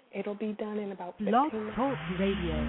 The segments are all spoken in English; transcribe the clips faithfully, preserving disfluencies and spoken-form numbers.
It'll be done in about Blog fifteen minutes. Talk Radio.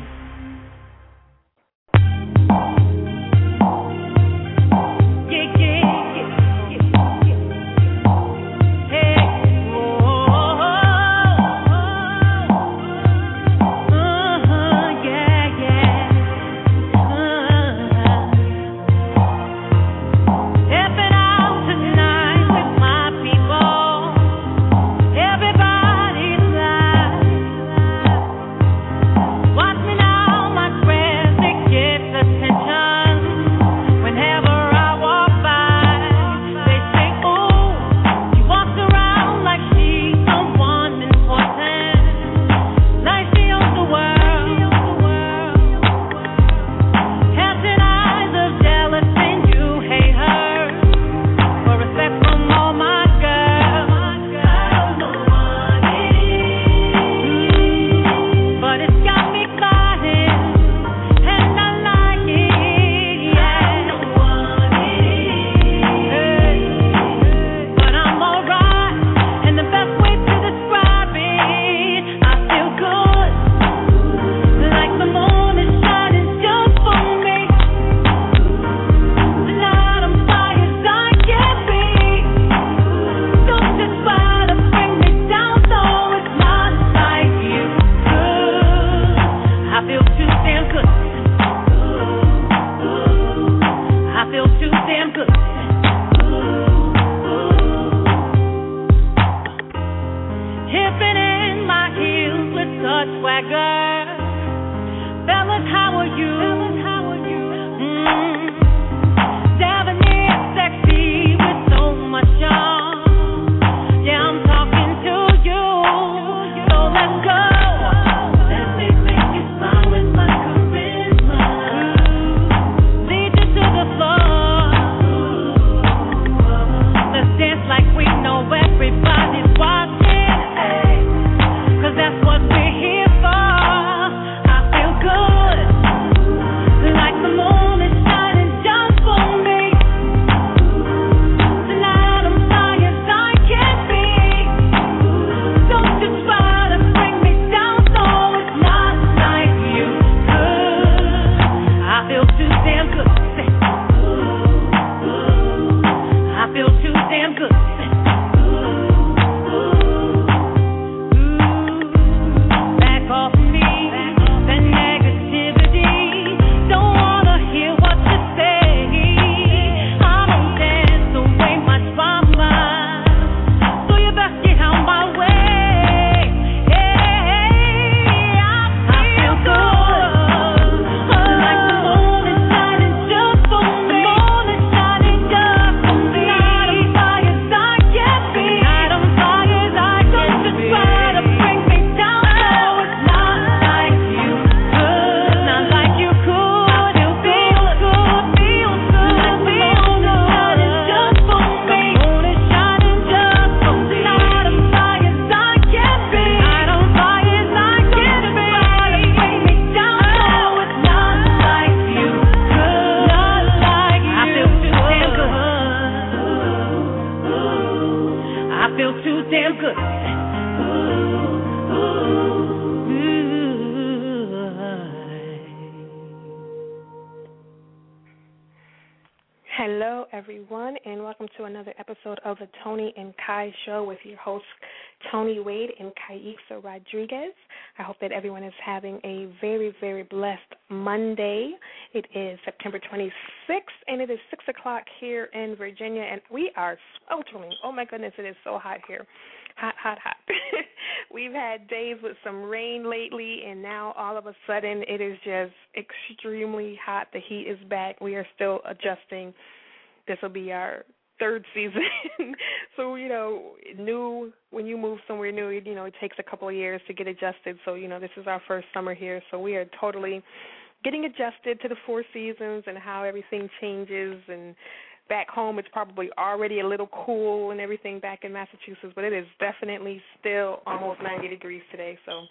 Hello, everyone, and welcome to another episode of the Tony and Kai Show with your hosts, Tony Wade and Kaisa Rodriguez. I hope that everyone is having a very, very blessed Monday. It is September twenty-sixth, and it is six o'clock here in Virginia, and we are sweltering. Oh, my goodness, it is so hot here. Hot, hot, hot. We've had days with some rain lately, and now all of a sudden it is just extremely hot. The heat is back. We are still adjusting. This will be our third season. So, you know, new, when you move somewhere new, you know, it takes a couple of years to get adjusted. So, you know, this is our first summer here. So we are totally getting adjusted to the four seasons and how everything changes. And back home, it's probably already a little cool and everything back in Massachusetts, but it is definitely still almost ninety degrees today. So,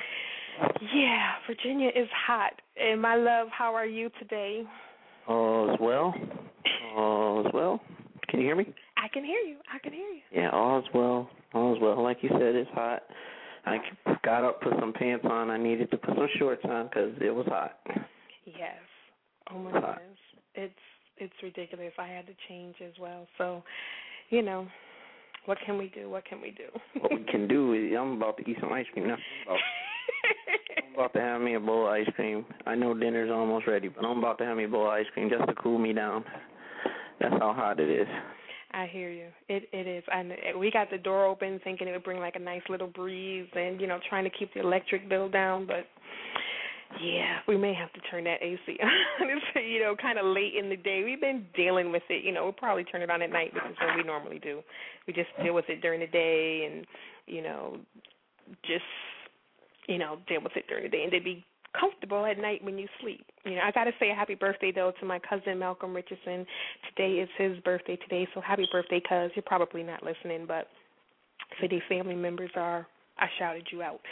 yeah, Virginia is hot. And my love, how are you today? All is well. All is well. Can you hear me? I can hear you. I can hear you. Yeah, all is well. All is well. Like you said, it's hot. I got up, put some pants on. I needed to put some shorts on because it was hot. Yes. Oh my goodness. It's it's ridiculous. I had to change as well. So, you know, what can we do? What can we do? What we can do is I'm about to eat some ice cream now. I'm about, I'm about to have me a bowl of ice cream. I know dinner's almost ready, but I'm about to have me a bowl of ice cream just to cool me down. That's how hot it is. I hear you. It it is. And we got the door open, thinking it would bring like a nice little breeze, and you know, trying to keep the electric bill down. But yeah, we may have to turn that A C on. It's, you know, kind of late in the day. We've been dealing with it. You know, we'll probably turn it on at night, which is what we normally do. We just deal with it during the day, and you know, just you know, deal with it during the day, and they'd be comfortable at night when you sleep. You know, I got to say a happy birthday, though, to my cousin Malcolm Richardson. Today is his birthday today, so happy birthday, cuz. You're probably not listening, but if any family members are, I shouted you out.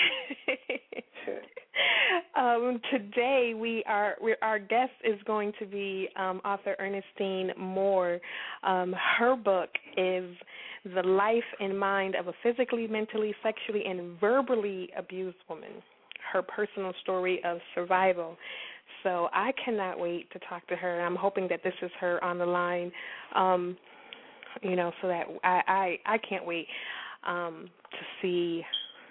um, today, we are we, our guest is going to be um, author Ernestine Moore. Um, her book is The Life and Mind of a Physically, Mentally, Sexually, and Verbally Abused Woman, her personal story of survival. So I cannot wait to talk to her. I'm hoping that this is her on the line, um, you know, so that I, I, I can't wait um, to see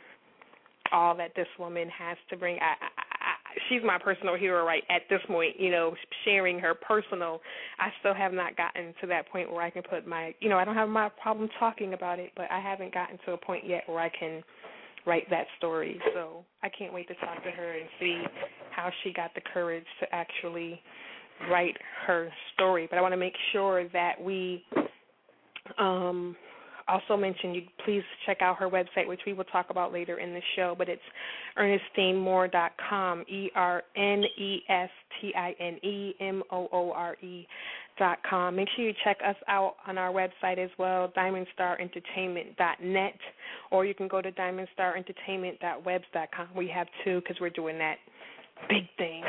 all that this woman has to bring. I, I, I, she's my personal hero right at this point, you know, sharing her personal. I still have not gotten to that point where I can put my, you know, I don't have my problem talking about it, but I haven't gotten to a point yet where I can write that story. So I can't wait to talk to her and see how she got the courage to actually write her story. But I want to make sure that we um, also mention, you please check out her website, which we will talk about later in the show, but it's ernestine moore dot com, E R N E S T I N E M O O R E dot com. Make sure you check us out on our website as well, diamond star entertainment dot net, or you can go to diamond star entertainment dot webs dot com. We have two because we're doing that big thing.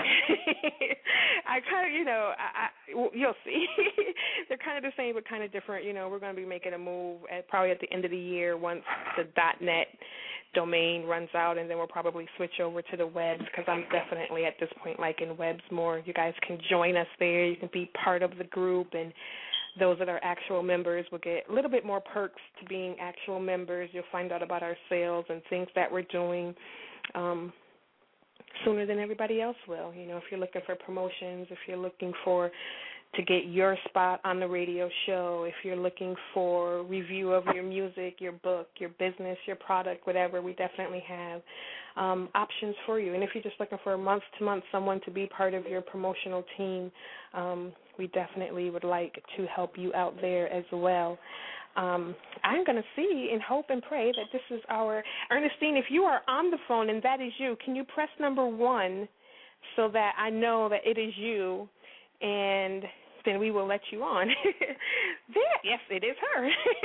I kind of, you know, I, I, you'll see. They're kind of the same but kind of different. You know, we're going to be making a move at probably at the end of the year once the .net domain runs out, and then we'll probably switch over to the webs because I'm definitely at this point liking webs more. You guys can join us there. You can be part of the group, and those that are actual members will get a little bit more perks to being actual members. You'll find out about our sales and things that we're doing um, sooner than everybody else will. You know, if you're looking for promotions, if you're looking for to get your spot on the radio show, if you're looking for review of your music, your book, your business, your product, whatever, we definitely have um, options for you. And if you're just looking for a month-to-month someone to be part of your promotional team, um, we definitely would like to help you out there as well. Um, I'm going to see and hope and pray that this is our Ernestine. If you are on the phone and that is you, can you press number one so that I know that it is you, and then we will let you on. There, yes, it is her.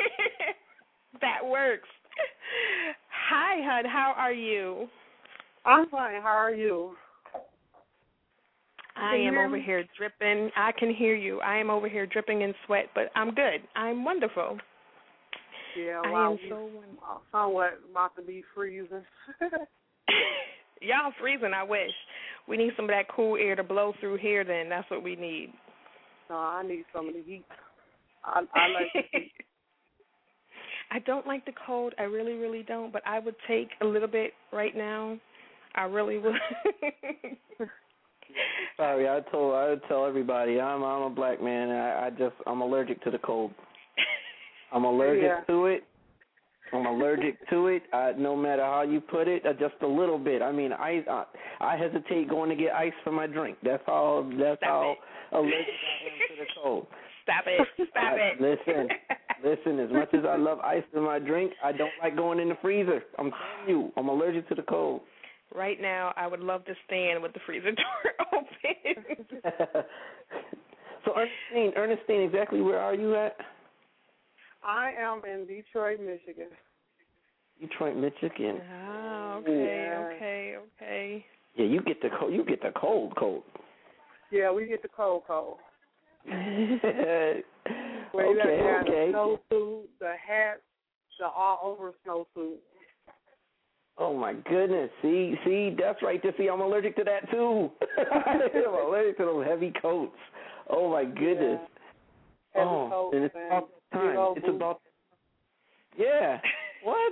That works. Hi, Hud. How are you? I'm fine. How are you? I am over here dripping. I can hear you. I am over here dripping in sweat, but I'm good. I'm wonderful. Yeah, I well, am so wonderful. Somewhat about to be freezing. Y'all freezing, I wish. We need some of that cool air to blow through here then. That's what we need. No, I need some of the heat. I, I like the heat. I don't like the cold. I really, really don't, but I would take a little bit right now. I really would. Sorry, I told I would tell everybody I'm I'm a black man and I, I just I'm allergic to the cold. I'm allergic yeah. to it. I'm allergic to it. I, no matter how you put it, uh, just a little bit. I mean, I, I I hesitate going to get ice for my drink. That's how. That's Stop how it. allergic I am to the cold. Stop it. Stop I, it. Listen, listen. As much as I love ice in my drink, I don't like going in the freezer. I'm telling you, I'm allergic to the cold. Right now, I would love to stand with the freezer door open. So, Ernestine, Ernestine, exactly where are you at? I am in Detroit, Michigan. Detroit, Michigan. Oh, okay, yeah. okay, okay. Yeah, you get the cold. You get the cold, cold. Yeah, we get the cold, cold. okay, Where you okay. The snowsuit, the hat, the all-over snowsuit. Oh my goodness! See, see, that's right. To see, I'm allergic to that too. I'm allergic to those heavy coats. Oh my goodness! Yeah. Oh, coats, and it's man. about time. It's boots. about. Yeah. What?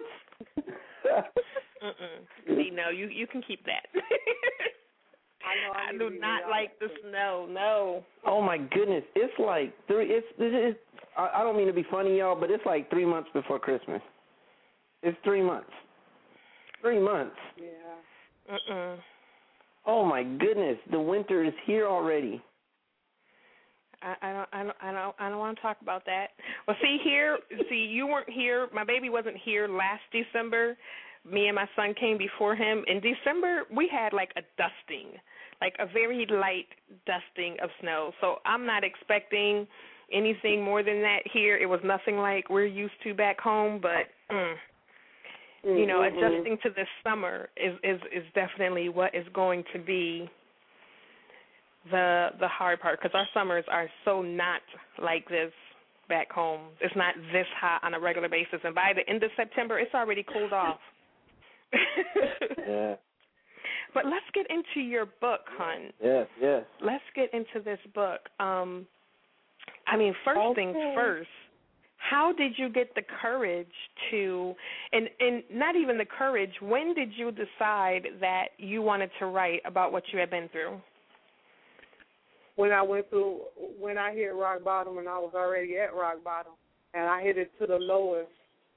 Mm-mm. See, no, you you can keep that. I know. I, I do not like the snow. No. Oh my goodness! It's like three. It's, it's, it's I, I don't mean to be funny, y'all, but it's like three months before Christmas. It's three months. Three months. Yeah. Mm-mm. Oh my goodness! The winter is here already. I, I don't, I don't, I don't, I don't want to talk about that. Well, see here, see you weren't here. My baby wasn't here last December. Me and my son came before him. In December, we had like a dusting, like a very light dusting of snow. So I'm not expecting anything more than that here. It was nothing like we're used to back home, but mm, you know, mm-hmm. adjusting to this summer is, is, is definitely what is going to be the the hard part, because our summers are so not like this back home. It's not this hot on a regular basis, and by the end of September, it's already cooled off. Yeah. But let's get into your book, hon. Yes, yes. Let's get into this book. Um, I mean, first okay. things first, how did you get the courage to, and, and not even the courage, when did you decide that you wanted to write about what you had been through? When I went through, when I hit rock bottom, and I was already at rock bottom, and I hit it to the lowest,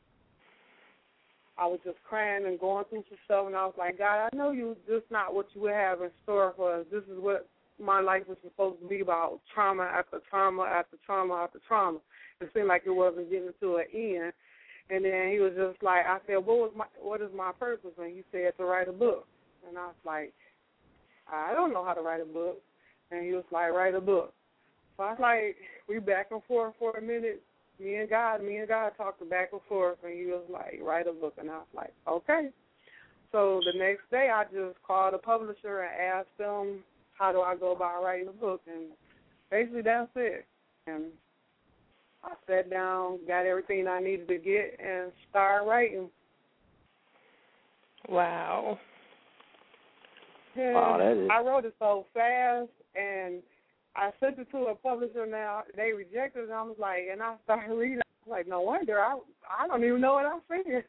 I was just crying and going through some stuff, and I was like, God, I know you, this is not what you would have in store for us. This is what my life was supposed to be about, trauma after trauma after trauma after trauma. It seemed like it wasn't getting to an end. And then he was just like, I said, what was my, what is my purpose? And he said, to write a book. And I was like, I don't know how to write a book. And he was like, write a book. So I was like, we back and forth for a minute. Me and God, me and God talked back and forth, and he was like, write a book. And I was like, okay. So the next day I just called the publisher and asked them, how do I go about writing a book? And basically that's it. And I sat down, got everything I needed to get, and started writing. Wow. And wow, that is... I wrote it so fast, and I sent it to a publisher now. They rejected it, and I was like, and I started reading. I was like, no wonder. I I don't even know what I'm saying.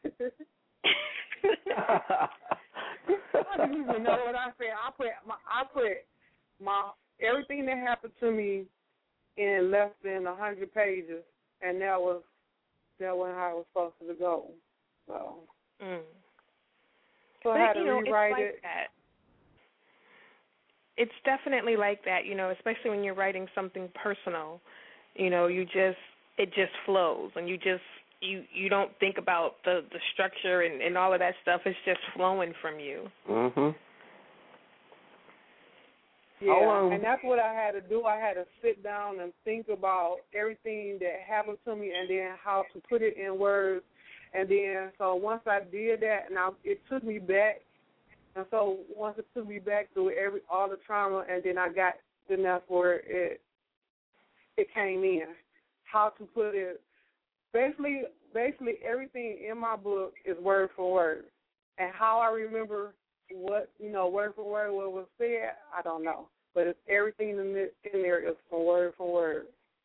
I don't even know what I'm saying. I put my I put my everything that happened to me in less than a hundred pages, and that was that was how it was supposed to go. So, mm. so I had to you know, rewrite it's like it. That. It's definitely like that, you know, especially when you're writing something personal. You know, you just, it just flows, and you just, you, you don't think about the, the structure and, and all of that stuff. It's just flowing from you. Mhm. Yeah, and that's what I had to do. I had to sit down and think about everything that happened to me, and then how to put it in words. And then, so once I did that, now it took me back. And so once it took me back through every all the trauma, and then I got, then that's where it it came in. How to put it, basically, basically everything in my book is word for word, and how I remember what you know word for word what was said, I don't know, but it's everything in this, in there is from word for word.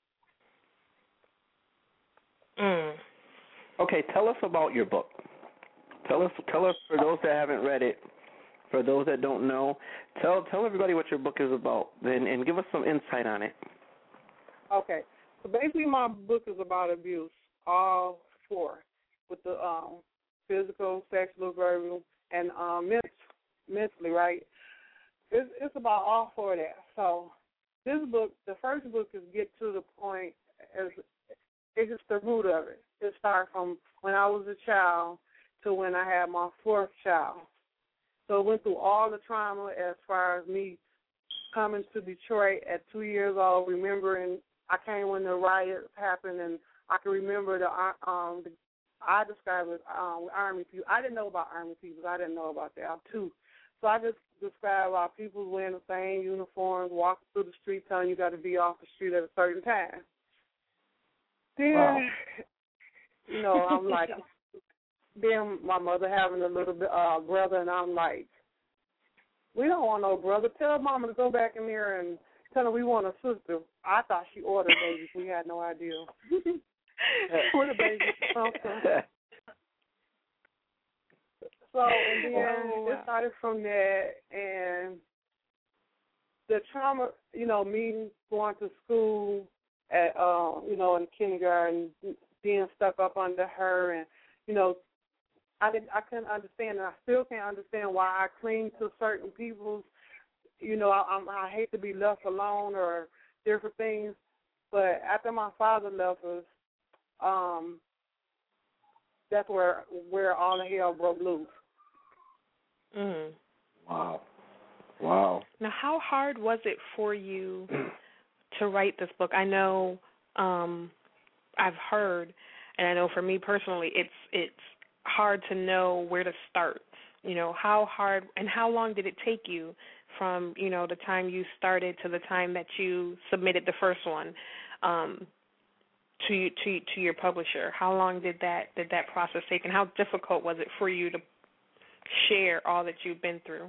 Mm. Okay, tell us about your book. Tell us, tell us for those that haven't read it. For those that don't know, tell tell everybody what your book is about, and, and give us some insight on it. Okay, so basically my book is about abuse, all four, with the um, physical, sexual, verbal, and um, ment- mentally, right? It's, it's about all four of that. So this book, the first book is Get to the Point, as it's just the root of it. It started from when I was a child to when I had my fourth child. So it went through all the trauma as far as me coming to Detroit at two years old, remembering I came when the riots happened, and I can remember the, um, the I described it um, Army people. I didn't know about Army people. I didn't know about that, too. So I just described about people wearing the same uniforms, walking through the street, telling you got to be off the street at a certain time. Then, Wow. you know, I'm like, then my mother having a little bit uh, brother, and I'm like, we don't want no brother. Tell mama to go back in there and tell her we want a sister. I thought she ordered babies. We had no idea. What a baby. Okay. So, and then oh, wow. It started from that, and the trauma, you know, me going to school at, uh, you know, in kindergarten, being stuck up under her, and, you know, I didn't, I couldn't understand, and I still can't understand why I cling to certain people. You know, I, I'm, I hate to be left alone or different things, but after my father left us, um, that's where where all the hell broke loose. Mm. Wow. Wow. Now, how hard was it for you to write this book? I know um, I've heard, and I know for me personally, it's it's hard to know where to start. You know, how hard and how long did it take you from, you know, the time you started to the time that you submitted the first one um, to to to your publisher? How long did that did that process take, and how difficult was it for you to share all that you've been through?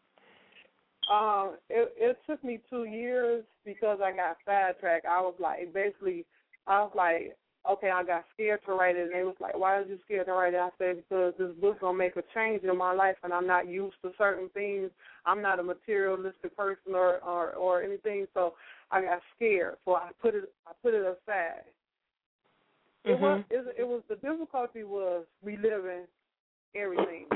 Um, it, it took me two years because I got sidetracked. I was like, basically, I was like, okay, I got scared to write it. And they was like, why are you scared to write it? I said, because this book's going to make a change in my life, and I'm not used to certain things. I'm not a materialistic person or, or, or anything, so I got scared. So I put it I put it aside. Mm-hmm. It was it, it was the difficulty was reliving everything.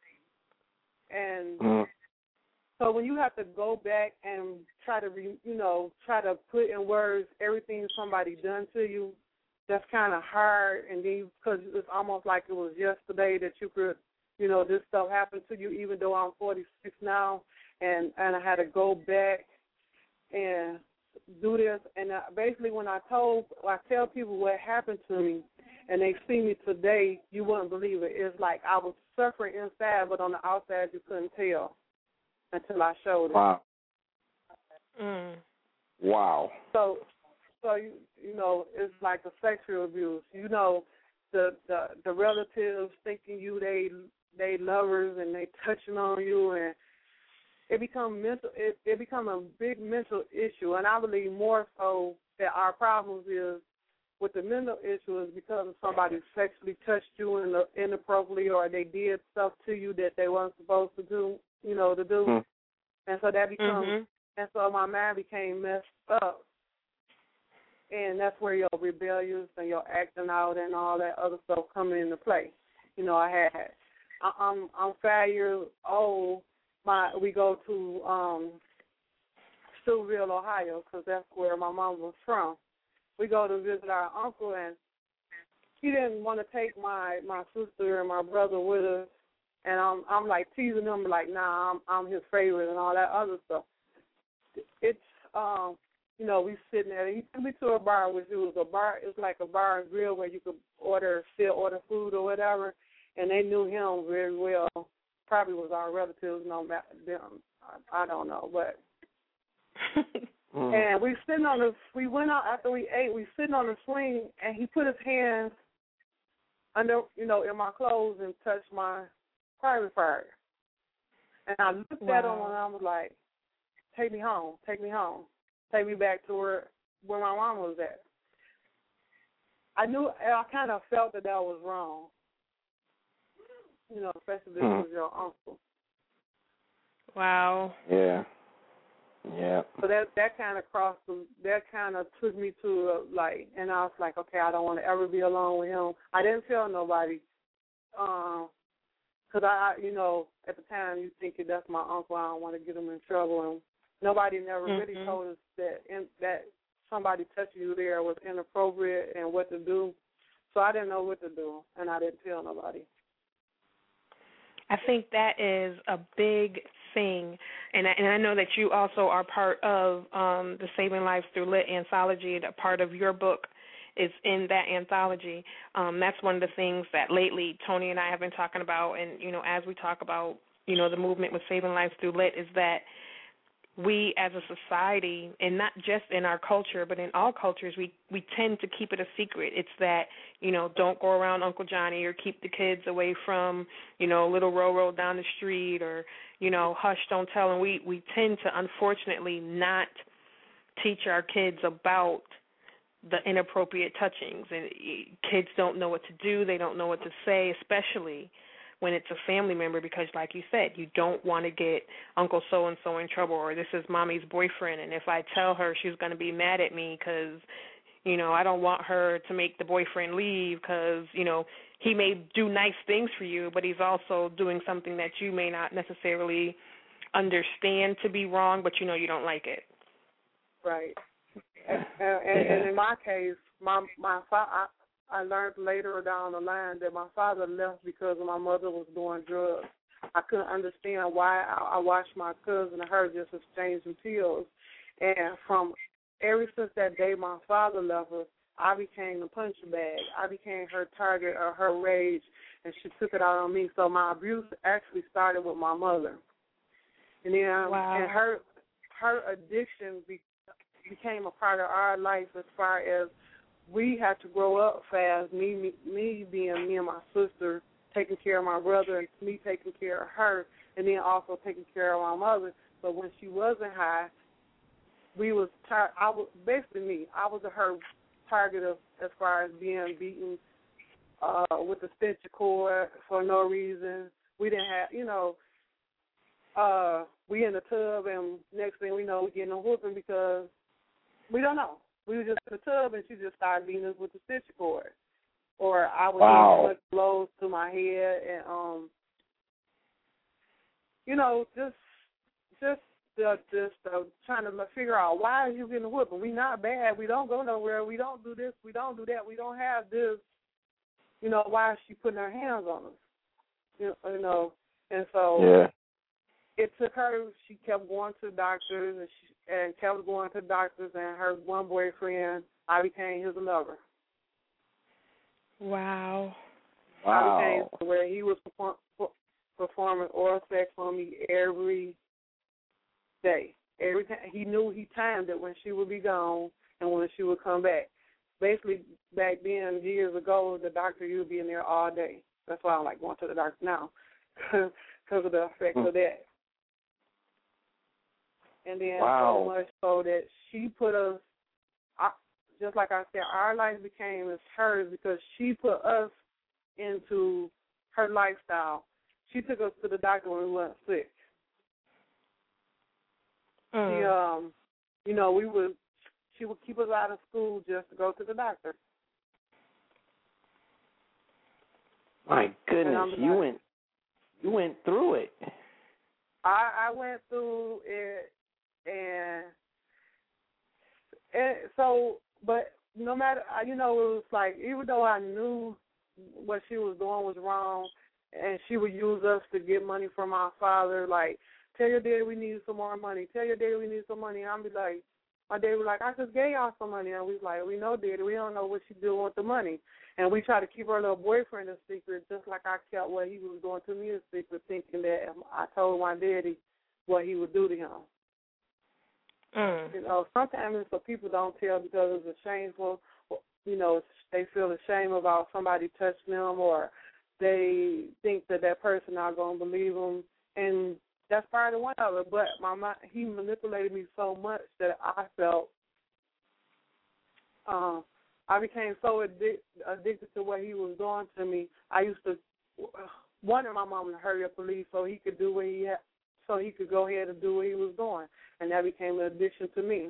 And mm-hmm. So when you have to go back and try to, re, you know, try to put in words everything somebody done to you, that's kind of hard. And then because it's almost like it was yesterday that you could, you know, this stuff happened to you, even though I'm forty-six now, and, and I had to go back and do this. And I, basically when I told, I tell people what happened to me, and they see me today, you wouldn't believe it. It's like I was suffering inside, but on the outside you couldn't tell. Until I showed it. Wow. Mm. Wow. So, so you you know, it's like a sexual abuse. You know, the the, the relatives thinking you they they lovers and they touching on you, and it become mental. It it become a big mental issue, and I believe more so that our problems is with the mental issue is because of somebody sexually touched you in the, inappropriately, or they did stuff to you that they weren't supposed to do. You know, to do. Mm. And so that becomes, mm-hmm. and so my mind became messed up. And that's where your rebellious and your acting out and all that other stuff come into play. You know, I had, I, I'm I'm five years old. My we go to um, Steubenville, Ohio, because that's where my mom was from. We go to visit our uncle, and he didn't want to take my, my sister and my brother with us. And I'm I'm like teasing him like, nah, I'm I'm his favorite and all that other stuff. It's um, you know, we sitting there. He took me to a bar, which it was a bar. It's like a bar and grill where you could order, still order food or whatever. And they knew him very well. Probably was our relatives, know them. I, I don't know, but. mm. And we sitting on the. We went out after we ate. We sitting on the swing, and he put his hands under, you know, in my clothes and touched my private part. And I looked wow. at him and I was like, take me home, take me home. Take me back to where where my mom was at. I knew, I kind of felt that that was wrong. You know, especially if it was your uncle. Wow. Yeah. Yeah. So that that kind of crossed, that kind of took me to, a, like, and I was like, okay, I don't want to ever be alone with him. I didn't tell nobody. Um, Because, I, you know, at the time you think that's my uncle, I don't want to get him in trouble. And nobody never mm-hmm. really told us that in, that somebody touching you there was inappropriate and what to do. So I didn't know what to do, and I didn't tell nobody. I think that is a big thing. And I, and I know that you also are part of um, the Saving Lives Through Lit anthology, a part of your book is in that anthology. Um, that's one of the things that lately Tony and I have been talking about, and, you know, as we talk about, you know, the movement with Saving Lives Through Lit, is that we as a society, and not just in our culture, but in all cultures, we, we tend to keep it a secret. It's that, you know, don't go around Uncle Johnny, or keep the kids away from, you know, little Roro down the street, or, you know, hush, don't tell. And we, we tend to, unfortunately, not teach our kids about the inappropriate touchings. And kids don't know what to do. They don't know what to say, especially when it's a family member, because like you said, you don't want to get Uncle so-and-so in trouble, or this is Mommy's boyfriend, and if I tell her, she's going to be mad at me because, you know, I don't want her to make the boyfriend leave because, you know, he may do nice things for you, but he's also doing something that you may not necessarily understand to be wrong, but you know you don't like it. Right. And, and, and in my case, my my fa- I, I learned later down the line that my father left because my mother was doing drugs. I couldn't understand why I, I watched my cousin and her just exchanging pills. And from ever since that day my father left her, I became the punching bag. I became her target or her rage, and she took it out on me. So my abuse actually started with my mother. And then wow. and her her addiction be, became a part of our life as far as we had to grow up fast, me, me me being me and my sister, taking care of my brother, and me taking care of her, and then also taking care of my mother. But when she wasn't high, we was tar- I was basically me. I was her target of as far as being beaten uh, with a stitcher cord for no reason. We didn't have, you know, uh, we in the tub, and next thing we know, we getting a whooping because we don't know. We were just in the tub, and she just started beating us with the stitcher cord. Or I was wow. getting blows to my head, and um, you know, just just the just uh, trying to figure out why are you getting a whooping? We not bad. We don't go nowhere. We don't do this. We don't do that. We don't have this. You know, why is she putting her hands on us? You know, you know, and so yeah. it took her. She kept going to doctors, and she and kept going to doctors. And her one boyfriend, I became his lover. Wow. Wow. I became where he was perform, performing oral sex on me every day. Every time he knew he timed it when she would be gone and when she would come back. Basically, back then, years ago, the doctor used to be in there all day. That's why I like going to the doctor now, because of the effect hmm. of that. And then wow. so much so that she put us, I, just like I said, our life became as hers because she put us into her lifestyle. She took us to the doctor when we weren't sick. Mm. She, um, you know, we would, she would keep us out of school just to go to the doctor. My goodness, you like, went, you went through it. I, I went through it, and and so, but no matter, you know, it was like even though I knew what she was doing was wrong, and she would use us to get money from our father, like, tell your daddy we need some more money. Tell your daddy we need some money. And I'd be like, my daddy was like, I just gave y'all some money. And we was like, we know, daddy. We don't know what she doing with the money. And we try to keep her little boyfriend a secret, just like I kept what he was doing to me a secret, thinking that I told my daddy what he would do to him. Mm. You know, sometimes it's what people don't tell because it's a shameful, you know, they feel ashamed about somebody touching them, or they think that that person not going to believe them. And that's part of one of it. But my mind, he manipulated me so much that I felt um, I became so addic- addicted to what he was doing to me. I used to wanted my mom to hurry up and leave so he could do what he had, so he could go ahead and do what he was doing, and that became an addiction to me.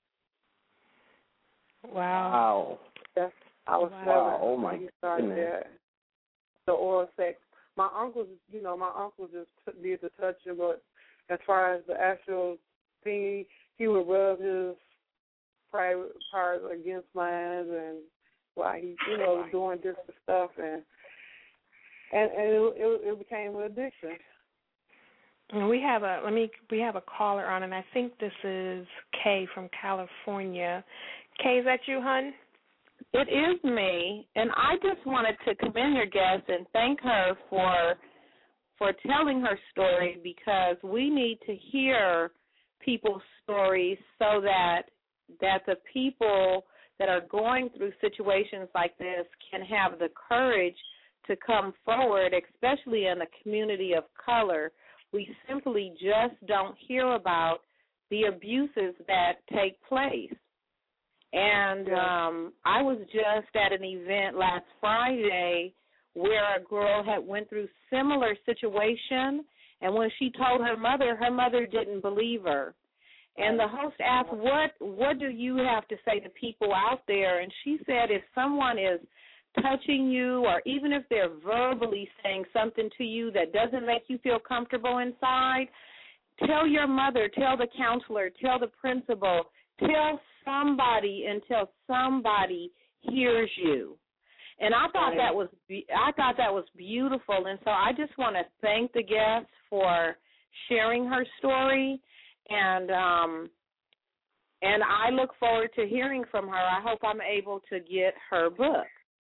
Wow. Wow. That's, I was wow. seven Oh my when he started that. The oral sex. My uncles, you know, my uncle just t- did the touching, but as far as the actual thing, he would rub his private parts against mine, and while he, you know, doing different stuff, and and, and it, it, it became an addiction. And we have a let me we have a caller on, and I think this is Kay from California. Kay, is that you, hon? It is me, and I just wanted to commend your guest and thank her for for telling her story, because we need to hear people's stories so that that the people that are going through situations like this can have the courage to come forward, especially in a community of color. We simply just don't hear about the abuses that take place. And um, I was just at an event last Friday where a girl had went through similar situation, and when she told her mother, her mother didn't believe her. And the host asked, what what do you have to say to people out there? And she said, if someone is touching you, or even if they're verbally saying something to you that doesn't make you feel comfortable inside, tell your mother, tell the counselor, tell the principal, tell somebody until somebody hears you. And I thought that was I thought that was beautiful. And so I just want to thank the guest for sharing her story, and um, and I look forward to hearing from her. I hope I'm able to get her book.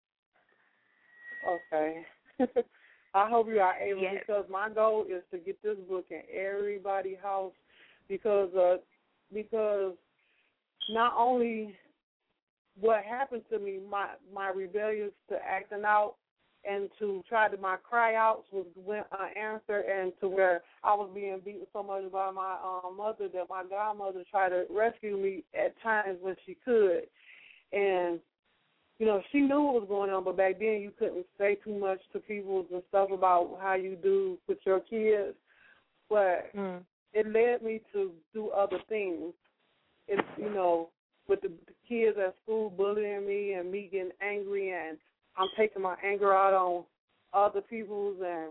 Okay. I hope you are able, yes. because my goal is to get this book in everybody's house, because uh, because not only what happened to me, my my rebellious to acting out and to try to my cry outs was went unanswered, and to where I was being beaten so much by my um, mother that my godmother tried to rescue me at times when she could. And you know, she knew what was going on, but back then you couldn't say too much to people and stuff about how you do with your kids. But mm. it led me to do other things. It's, you know, with the, the kids at school bullying me and me getting angry, and I'm taking my anger out on other people's. And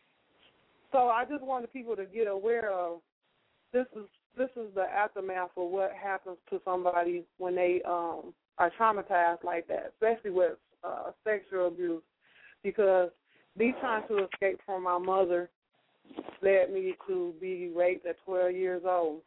so I just wanted people to get aware of this is this is the aftermath of what happens to somebody when they um are traumatized like that, especially with uh, sexual abuse, because me trying to escape from my mother led me to be raped at twelve years old.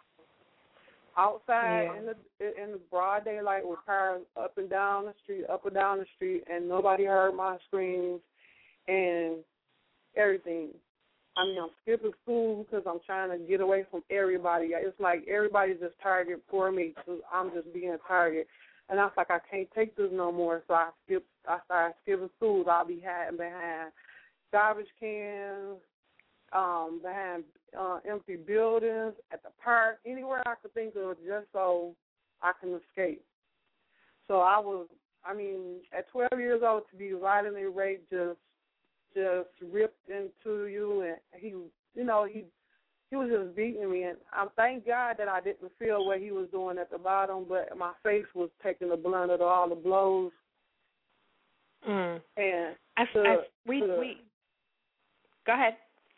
Outside yeah. in the in the broad daylight with cars up and down the street, up and down the street, and nobody heard my screams and everything. I mean, I'm skipping school because I'm trying to get away from everybody. It's like everybody's just target for me, so I'm just being a target. And I was like, I can't take this no more, so I skip. I started skipping schools. I'll be hiding behind garbage cans, um, behind uh, empty buildings, at the park, anywhere I could think of, just so I can escape. So I was, I mean, at twelve years old, to be violently raped, just, just ripped into you, and he, you know, he. He was just beating me, and I thank God that I didn't feel what he was doing at the bottom, but my face was taking the blunt of all the blows. Mm. And I, to, I, we, to, we, go ahead.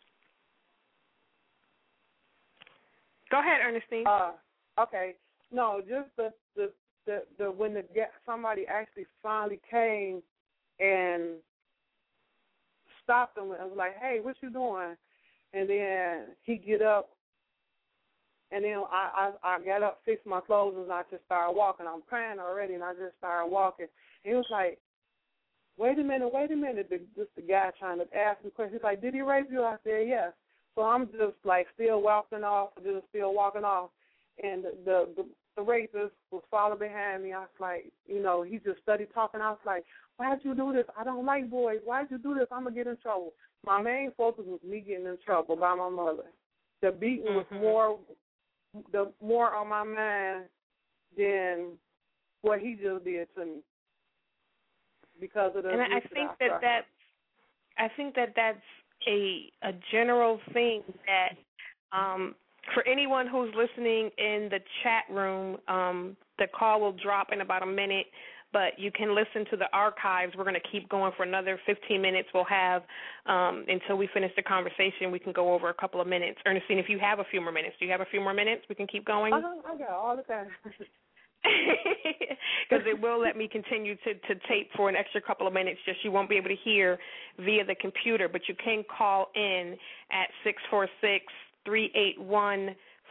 Go ahead, Ernestine. Uh, okay. No, just the the, the, the when the somebody actually finally came and stopped him and was like, "Hey, what you doing?" And then he get up, and then I, I, I got up, fixed my clothes, and I just started walking. I'm crying already, and I just started walking. And he was like, wait a minute, wait a minute. The, just the guy trying to ask me questions. He's like, did he rape you? I said, yes. So I'm just, like, still walking off, just still walking off. And the, the, the, the rapist was following behind me. I was like, you know, he just started talking. I was like, why'd you do this? I don't like boys. Why'd you do this? I'm going to get in trouble. My main focus was me getting in trouble by my mother. The beating was mm-hmm. more, the more on my mind than what he just did to me. Because of the. And I think that, that that's, I think that that's a a general thing that um, for anyone who's listening in the chat room, um, the call will drop in about a minute. But you can listen to the archives. We're going to keep going for another fifteen minutes. We'll have, um, until we finish the conversation, we can go over a couple of minutes. Ernestine, if you have a few more minutes, do you have a few more minutes? We can keep going? Uh-huh, I got all the time. Because it will let me continue to, to tape for an extra couple of minutes, just you won't be able to hear via the computer. But you can call in at six four six, three eight one,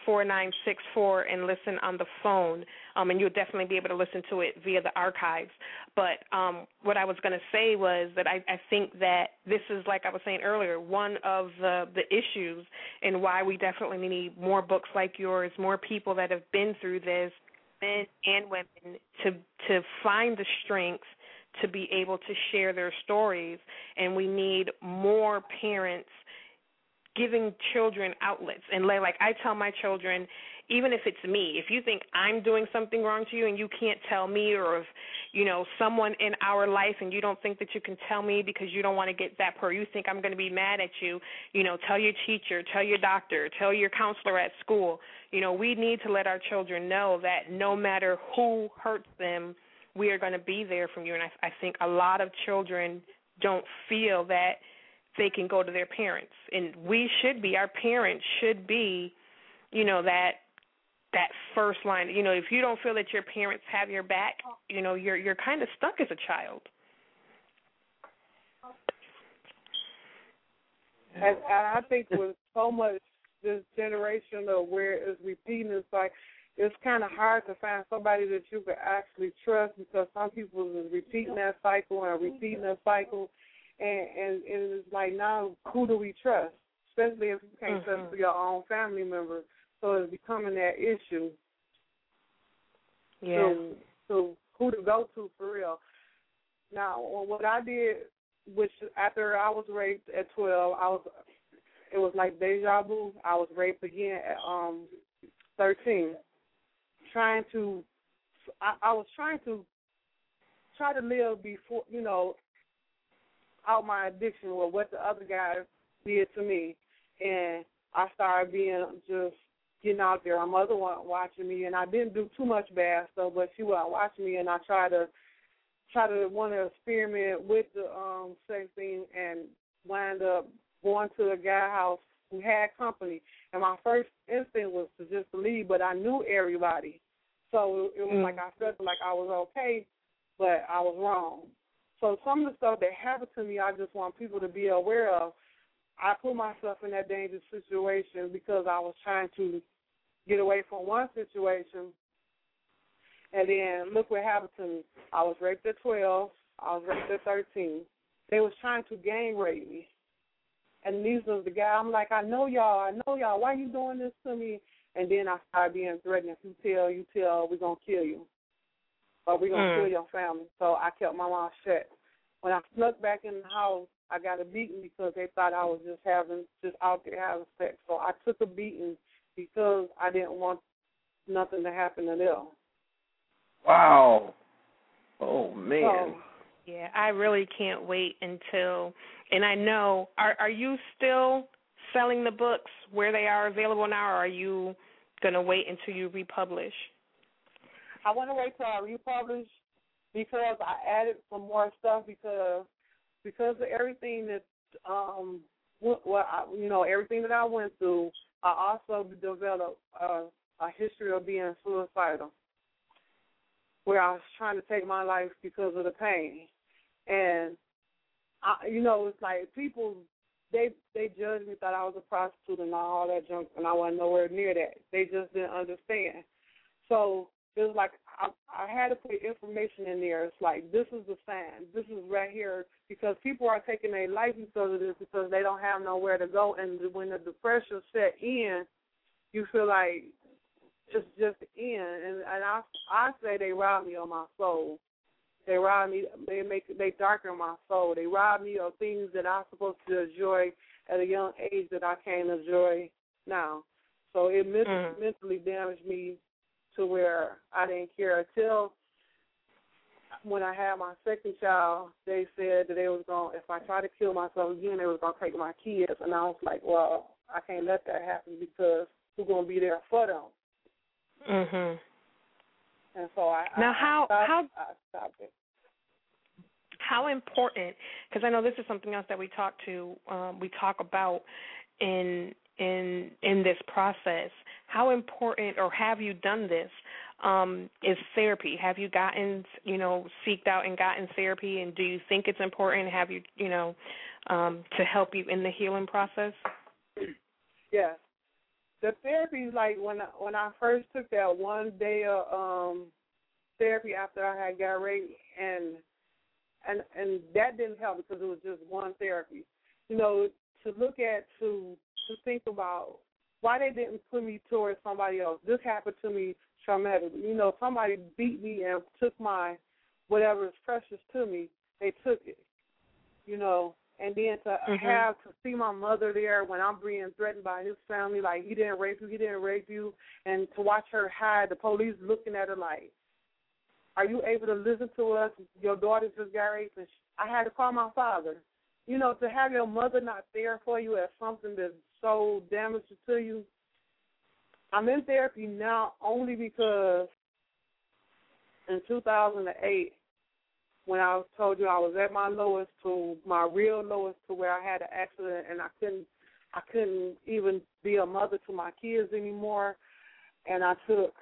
four nine six four and listen on the phone, um, and you'll definitely be able to listen to it via the archives. But um, what I was going to say was that I, I think that this is, like I was saying earlier, one of the, the issues and why we definitely need more books like yours, more people that have been through this, men and women, to to find the strength to be able to share their stories. And we need more parents giving children outlets. And like I tell my children, even if it's me, if you think I'm doing something wrong to you and you can't tell me, or if, you know, someone in our life and you don't think that you can tell me because you don't want to get that per, you think I'm going to be mad at you, you know, tell your teacher, tell your doctor, tell your counselor at school. You know, we need to let our children know that no matter who hurts them, we are going to be there from you. And I, I think a lot of children don't feel that they can go to their parents. And we should be, our parents should be, you know, that that first line. You know, if you don't feel that your parents have your back, you know, you're you're kind of stuck as a child. And, and I think with so much this generation of where it's repeating, it's like it's kind of hard to find somebody that you could actually trust, because some people is repeating that cycle and repeating that cycle, and, and, and it's like, now who do we trust? Especially if you can't mm-hmm. trust your own family member. So it's becoming that issue. Yeah. So, so who to go to for real? Now, what I did, which after I was raped at twelve, I was, it was like deja vu. I was raped again at um thirteen. Trying to, I, I was trying to try to live before, you know, out my addiction or what the other guy did to me, and I started being just getting out there. My mother wasn't watching me, and I didn't do too much bad stuff, but she wasn't watching me, and I tried to try to want to experiment with the um, sex thing, and wind up going to a guy house who had company. And my first instinct was to just leave, but I knew everybody, so it was mm. like I felt like I was okay, but I was wrong. So some of the stuff that happened to me, I just want people to be aware of. I put myself in that dangerous situation because I was trying to get away from one situation, and then look what happened to me. I was raped at twelve. I was raped at thirteen. They was trying to gang rape me. And these was the guy. I'm like, I know y'all. I know y'all. Why you doing this to me? And then I started being threatened. If you tell, you tell, we're going to kill you. Or we're going to mm. kill your family. So I kept my mouth shut. When I snuck back in the house, I got a beating because they thought I was just having, just out there having sex. So I took a beating because I didn't want nothing to happen to them. Wow. Oh, man. So, yeah, I really can't wait until, and I know, are are you still selling the books where they are available now, or are you going to wait until you republish? I want to wait till I republish because I added some more stuff because because of everything that, um, well, I, you know, everything that I went through, I also developed a, a history of being suicidal, where I was trying to take my life because of the pain. And, I, you know, it's like people, they they judged me, thought I was a prostitute and all that junk, and I wasn't nowhere near that. They just didn't understand. So it was like I, I had to put information in there. It's like, this is the sign. This is right here, because people are taking their life because of this, because they don't have nowhere to go. And when the depression set in, you feel like it's just in. And, and I, I say they rob me of my soul. They rob me. They make. They darken my soul. They rob me of things that I'm supposed to enjoy at a young age that I can't enjoy now. So it mm. mentally damaged me to where I didn't care until when I had my second child. They said that they was going, if I try to kill myself again, they was going to take my kids. And I was like, well, I can't let that happen because we're going to be there for them. Mhm. And so I now I, how I stopped, how I stopped it. How important? Because I know this is something else that we talk to um, we talk about in in in this process. How important, or have you done this? Um, is therapy? Have you gotten you know seeked out and gotten therapy? And do you think it's important? Have you you know um, to help you in the healing process? Yes. the therapy, like when I, when I first took that one day of um, therapy after I had got raped, and and and that didn't help because it was just one therapy. You know, to look at, to to think about why they didn't put me towards somebody else. This happened to me traumatically. You know, somebody beat me and took my whatever is precious to me. They took it. You know. And then to mm-hmm. have to see my mother there when I'm being threatened by his family, like he didn't rape you, he didn't rape you, and to watch her hide, the police looking at her like, are you able to listen to us? Your daughter just got raped. And I had to call my father. You know, to have your mother not there for you as something that's so damaging to you. I'm in therapy now only because in two thousand eight, when I told you I was at my lowest to my real lowest, to where I had an accident and I couldn't I couldn't even be a mother to my kids anymore, and I took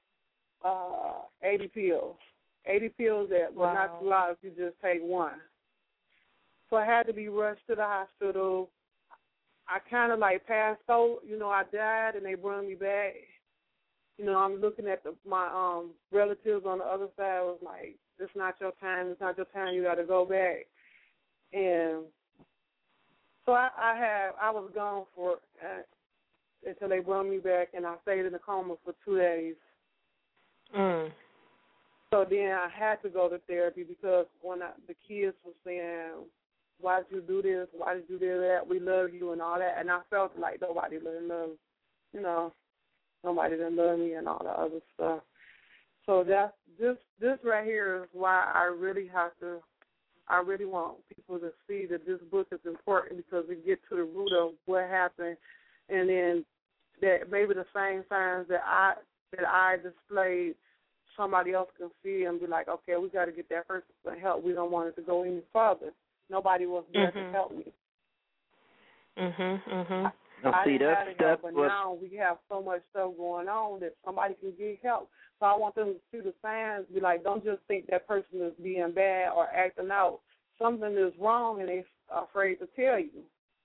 uh, eighty pills. eighty pills that will wow. not a lot if you just take one. So I had to be rushed to the hospital. I kind of like passed out, you know, I died and they brought me back. You know, I'm looking at the, my um, relatives on the other side. Was like, it's not your time. It's not your time. You got to go back. And so I, I had, I was gone for uh, until they brought me back, and I stayed in a coma for two days. Mm. So then I had to go to therapy because when I, the kids were saying, "Why did you do this? Why did you do that? We love you," and all that, and I felt like nobody really loved, you know, nobody didn't love me and all the other stuff. So that's this this right here is why I really have to I really want people to see that this book is important, because we get to the root of what happened, and then that maybe the same signs that I that I displayed, somebody else can see and be like, okay, we got to get that person some help. We don't want it to go any further. Nobody was there mm-hmm. to help me. Mhm, mhm. I see, didn't that's, have it, that's but what... now we have so much stuff going on that somebody can get help. So I want them to see the signs, be like, don't just think that person is being bad or acting out. Something is wrong, and they're afraid to tell you.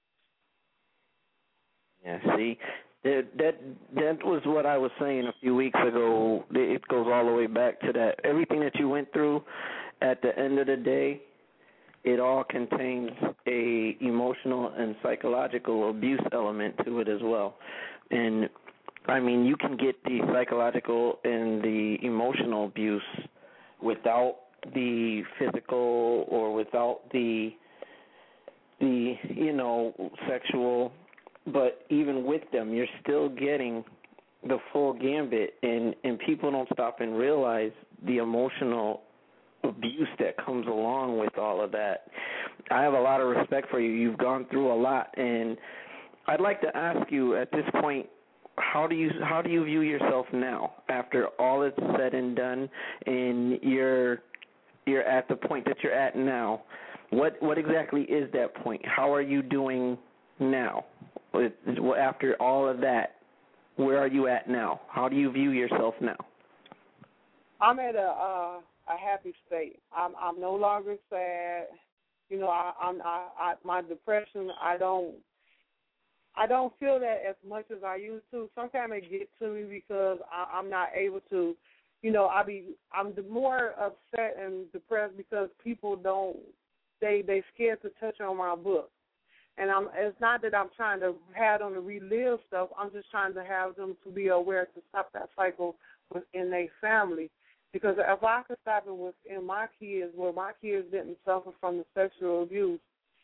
Yeah, see, that that that was what I was saying a few weeks ago. It goes all the way back to that. Everything that you went through, at the end of the day, it all contains a emotional and psychological abuse element to it as well. And, I mean, you can get the psychological and the emotional abuse without the physical or without the, the you know, sexual. But even with them, you're still getting the full gambit. And, and people don't stop and realize the emotional abuse that comes along with all of that. I have a lot of respect for you. You've gone through a lot, and I'd like to ask you at this point, how do you how do you view yourself now after all is said and done, and you're you're at the point that you're at now? What what exactly is that point? How are you doing now? After all of that, where are you at now? How do you view yourself now? I'm at a uh a happy state. I'm I'm no longer sad. You know, I, I'm I, I my depression. I don't I don't feel that as much as I used to. Sometimes it gets to me because I, I'm not able to. You know, I be I'm more upset and depressed because people don't they they scared to touch on my book. And I'm it's not that I'm trying to have them to relive stuff. I'm just trying to have them to be aware to stop that cycle within their family. Because if I could stop it within my kids, where my kids didn't suffer from the sexual abuse,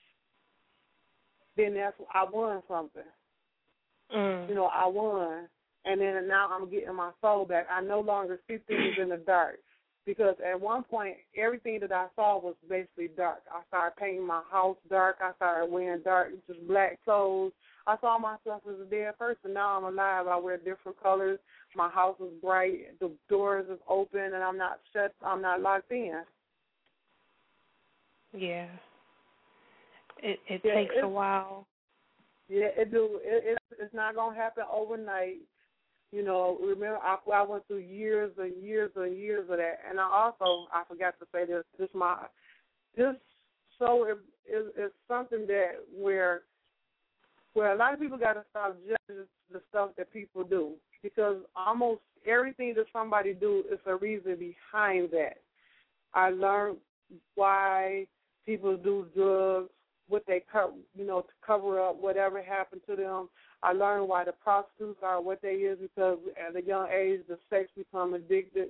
then that's I won something. Mm. You know, I won, and then now I'm getting my soul back. I no longer see things in the dark, because at one point everything that I saw was basically dark. I started painting my house dark. I started wearing dark, just black clothes. I saw myself as a dead person. Now I'm alive. I wear different colors. My house is bright. The doors is open, and I'm not shut. I'm not locked in. Yeah. It it yeah, takes a while. Yeah, it do. It, it it's not gonna happen overnight. You know, remember I, I went through years and years and years of that, and I also I forgot to say this. This my this show is is, is something that where. Well, a lot of people got to stop judging the stuff stuff that people do, because almost everything that somebody do is a reason behind that. I learned why people do drugs, what they co- you know to cover up whatever happened to them. I learned why the prostitutes are what they is, because at a young age the sex become addicted.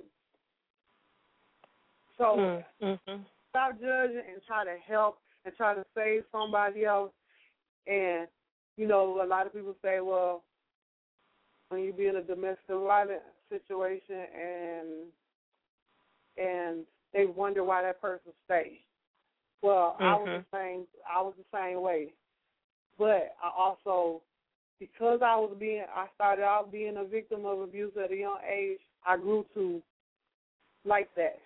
So mm-hmm. stop judging and try to help and try to save somebody else. And you know, a lot of people say, well, when you be in a domestic violence situation and and they wonder why that person stayed. Well, mm-hmm. I was the same. I was the same way, but I also, because I was being, I started out being a victim of abuse at a young age. I grew to like that.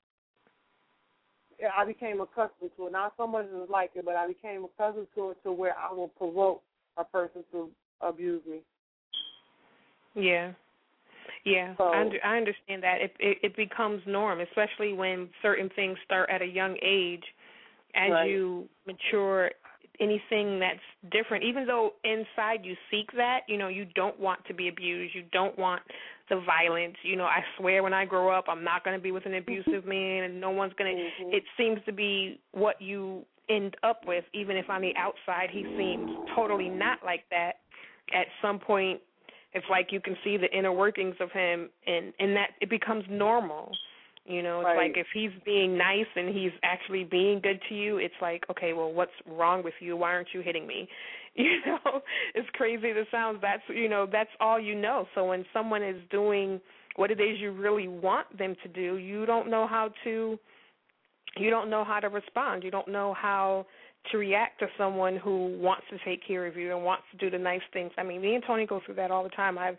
I became accustomed to it. Not so much as like it, but I became accustomed to it to where I will provoke a person to abuse me. Yeah. Yeah, so, I, under, I understand that. It, it it becomes norm, especially when certain things start at a young age. As right. you mature, anything that's different, even though inside you seek that, you know, you don't want to be abused, you don't want the violence. You know, I swear when I grow up, I'm not going to be with an abusive man, and no one's going to. Mm-hmm. It seems to be what you end up with, even if on the outside he seems totally not like that. At some point, it's like you can see the inner workings of him, and, and that it becomes normal. You know, it's right. like if he's being nice and he's actually being good to you, it's like, okay, well, what's wrong with you? Why aren't you hitting me? You know, it's crazy to sound. That's, you know, that's all you know. So when someone is doing what it is you really want them to do, you don't know how to, you don't know how to respond. You don't know how to react to someone who wants to take care of you and wants to do the nice things. I mean, me and Tony go through that all the time. I've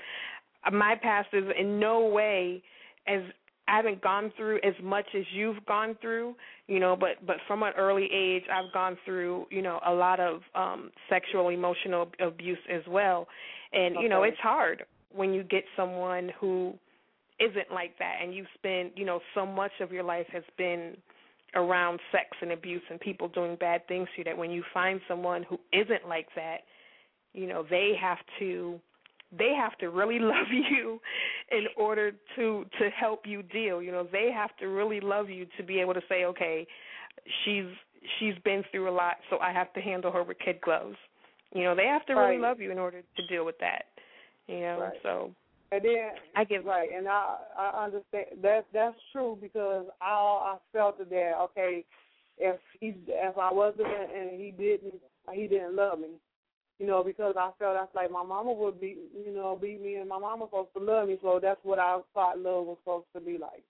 my past is in no way as I haven't gone through as much as you've gone through, you know, but, but from an early age I've gone through, you know, a lot of um, sexual, emotional abuse as well. And, okay. you know, it's hard when you get someone who isn't like that and you've spent, you know, so much of your life has been around sex and abuse and people doing bad things to you, that when you find someone who isn't like that, you know, they have to they have to really love you in order to to help you deal. You know, they have to really love you to be able to say, okay, she's she's been through a lot, so I have to handle her with kid gloves. You know, they have to really right. love you in order to deal with that. You know, right. so and then I give right, and I I understand that that's true, because I I felt that okay, if he if I wasn't and he didn't he didn't love me, you know, because I felt that's like my mama would beat you know beat me, and my mama was supposed to love me, so that's what I thought love was supposed to be like.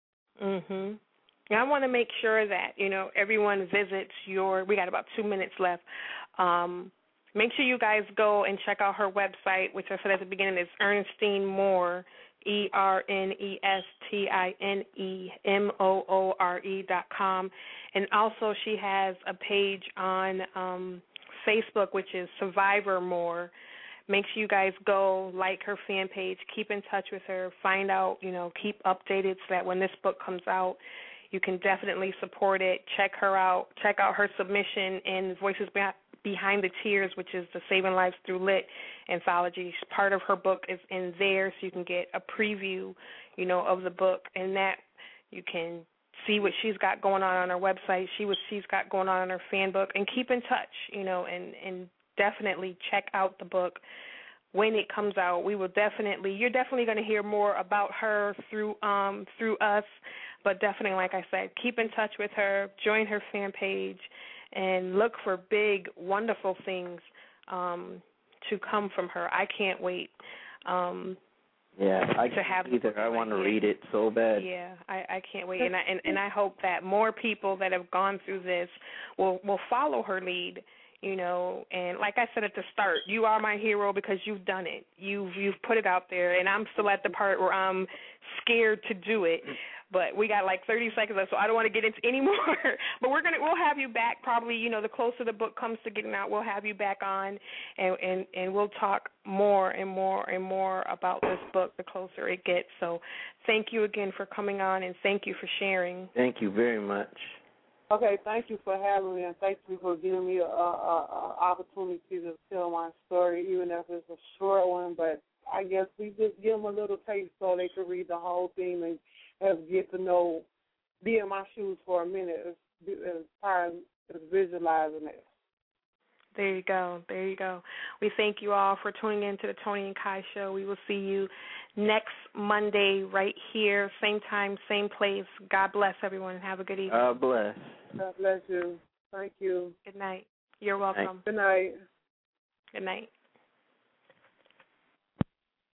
Mhm. And I want to make sure that, you know, everyone visits your. We got about two minutes left. Um, Make sure you guys go and check out her website, which I said at the beginning is Ernestine Moore, E R N E S T I N E M O O R E dot com. And also she has a page on um, Facebook, which is Survivor Moore. Make sure you guys go, like her fan page, keep in touch with her, find out, you know, keep updated so that when this book comes out, you can definitely support it. Check her out. Check out her submission in Voices Behind the Tears, which is the Saving Lives Through Lit anthology. Part of her book is in there, so you can get a preview, you know, of the book. And that you can see what she's got going on on her website, see what she's got going on in her fan book, and keep in touch, you know, and, and definitely check out the book when it comes out. We will definitely, you're definitely going to hear more about her through um, through us, but definitely, like I said, keep in touch with her, join her fan page, and look for big, wonderful things um, to come from her. I can't wait. Um, yeah, I to have either. I want to read it so bad. Yeah, I, I can't wait, and I and, and I hope that more people that have gone through this will will follow her lead. You know, and like I said at the start, you are my hero because you've done it. You've you've put it out there, and I'm still at the part where I'm scared to do it. But we got like thirty seconds left, so I don't want to get into any more. But we're gonna we'll have you back probably. You know, the closer the book comes to getting out, we'll have you back on, and and and we'll talk more and more and more about this book the closer it gets. So, thank you again for coming on, and thank you for sharing. Thank you very much. Okay, thank you for having me, and thank you for giving me a, a, a opportunity to tell my story, even if it's a short one. But I guess we just give them a little taste so they can read the whole thing and, and get to know, be in my shoes for a minute as, as far as visualizing it. There you go. There you go. We thank you all for tuning in to the Toni and Kai Show. We will see you next Monday right here, same time, same place. God bless everyone. Have a good evening. God bless. God bless you. Thank you. Good night. You're welcome. Good night. Good night.